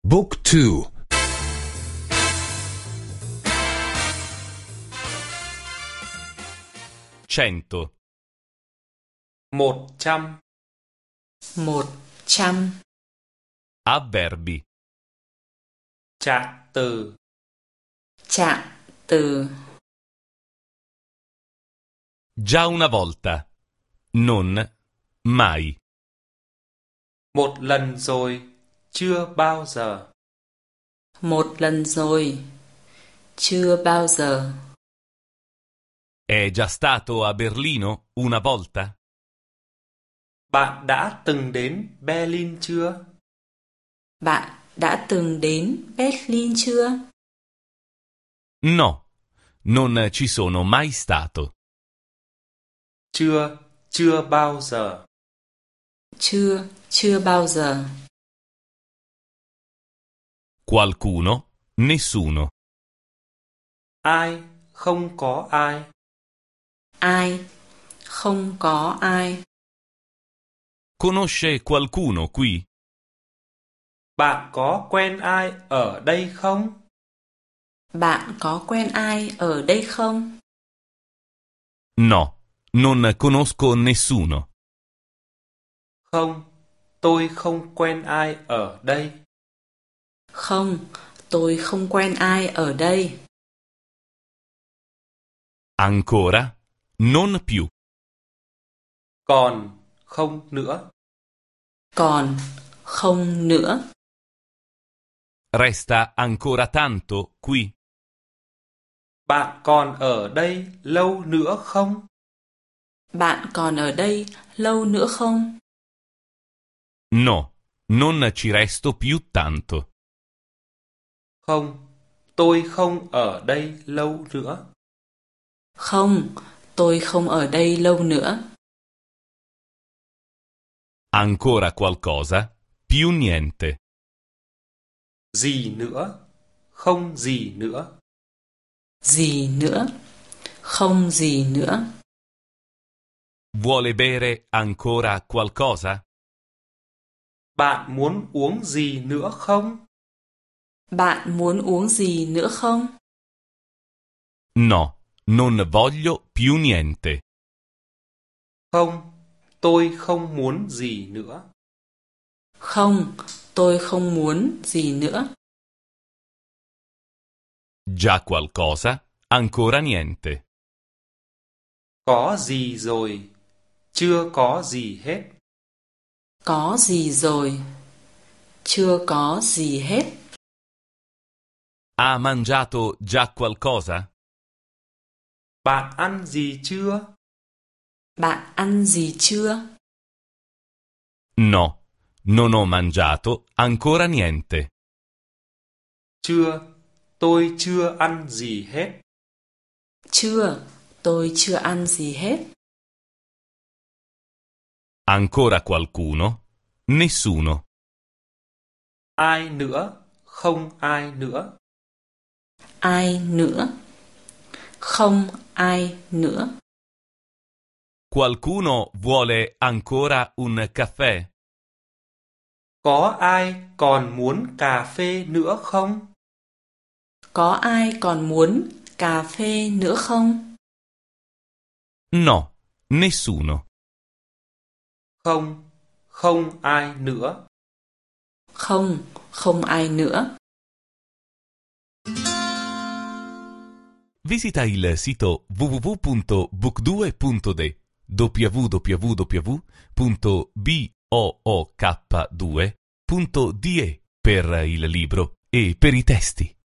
Book 2. 100. 100. 100. Avverbi. Trạng từ. Trạng từ. Già una volta. Non mai. Một lần rồi, chưa bao giờ. Một lần rồi, chưa bao giờ. È già stato a Berlino una volta? Bạn đã từng đến Berlin chưa? Bạn đã từng đến Berlin chưa? No, non ci sono mai stato. Chưa bao giờ. Chưa bao giờ. Qualcuno, nessuno. Ai, không có ai. Ai, không có ai. Conosce qualcuno qui? Bạn có quen ai ở đây không? Bạn có quen ai ở đây không? No, non conosco nessuno. Không, tôi không quen ai ở đây. Không, tôi không quen ai ở đây. Ancora, non più. Còn, không nữa. Còn, không nữa. Resta ancora tanto qui? Bạn còn ở đây lâu nữa không? Bạn còn ở đây lâu nữa không? No, non ci resto più tanto. Không, tôi không ở đây lâu nữa. Không, tôi không ở đây lâu nữa. Ancora qualcosa? Più niente. Gì nữa? Không gì nữa. Gì nữa? Không gì nữa. Vuole bere ancora qualcosa? Bạn muốn uống gì nữa không? Bạn muốn uống gì nữa không? No, non voglio più niente. Không, tôi không muốn gì nữa. Không, tôi không muốn gì nữa. Già qualcosa? Ancora niente. Có gì rồi? Chưa có gì hết. Có gì rồi? Chưa có gì hết. Ha mangiato già qualcosa? Bạn ăn gì chưa? Bạn ăn gì chưa? No, non ho mangiato ancora niente. Chưa, tôi chưa ăn gì hết. Chưa, tôi chưa ăn gì hết. Ancora qualcuno? Nessuno. Ai nữa? Không ai nữa. Ai nữa? Không ai nữa. Qualcuno vuole ancora un caffè? Có ai còn muốn cà phê nữa không? Có ai còn muốn cà phê nữa không? No, nessuno. Không, không ai nữa. Không, không ai nữa. Visita il sito www.book2.de www.book2.de per il libro e per i testi.